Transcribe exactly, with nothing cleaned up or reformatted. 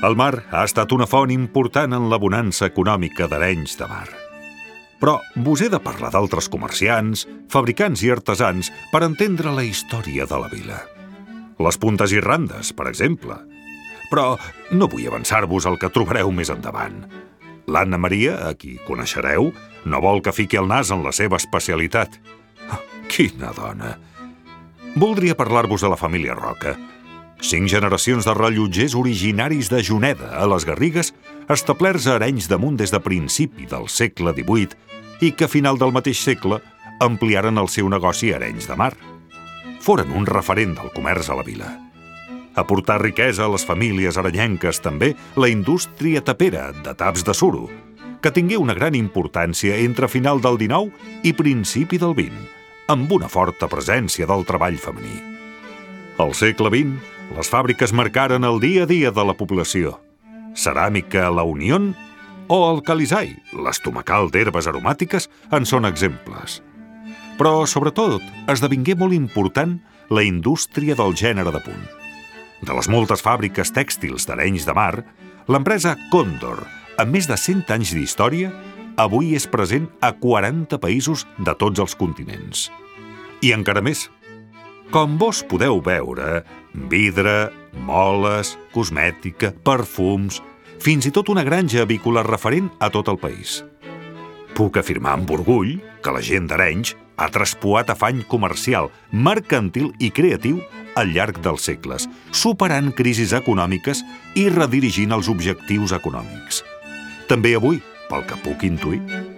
El mar ha estat una font important en la bonança econòmica d'Arenys de Mar. Però vos he de parlar d'altres comerciants, fabricants i artesans per entendre la història de la vila. Les puntes i randes, per exemple. Però no vull avançar-vos el que trobareu més endavant. L'Anna Maria, a qui coneixereu, no vol que fiqui el nas en la seva especialitat. Oh, quina dona! Voldria parlar-vos de la família Roca. Cinc generacions de rellotgers originaris de Juneda, a les Garrigues, establerts a Arenys de Munt des de principi del segle divuit i que a final del mateix segle ampliaren el seu negoci a Arenys de Mar. Foren un referent del comerç a la vila. Aportar riquesa a les famílies arenyenques també la indústria tapera de taps de suro, que tingué una gran importància entre final del dinou i principi del vint, amb una forta presència del treball femení. Al segle vint, les fàbriques marcaren el dia a dia de la població. Ceràmica La Unión o el Calisai, l'estomacal d'herbes aromàtiques, en són exemples. Però, sobretot, esdevingué molt important la indústria del gènere de punt. De les moltes fàbriques tèxtils d'Arenys de Mar, l'empresa Còndor, amb més de cent anys d'història, avui és present a quaranta països de tots els continents. I encara més. Com vos podeu veure, vidre, moles, cosmètica, perfums, fins i tot una granja avícola referent a tot el país. Puc afirmar amb orgull que la gent d'Arenys ha traspuat afany comercial, mercantil i creatiu al llarg dels segles, superant crisis econòmiques i redirigint els objectius econòmics. També avui, pel que puc intuir,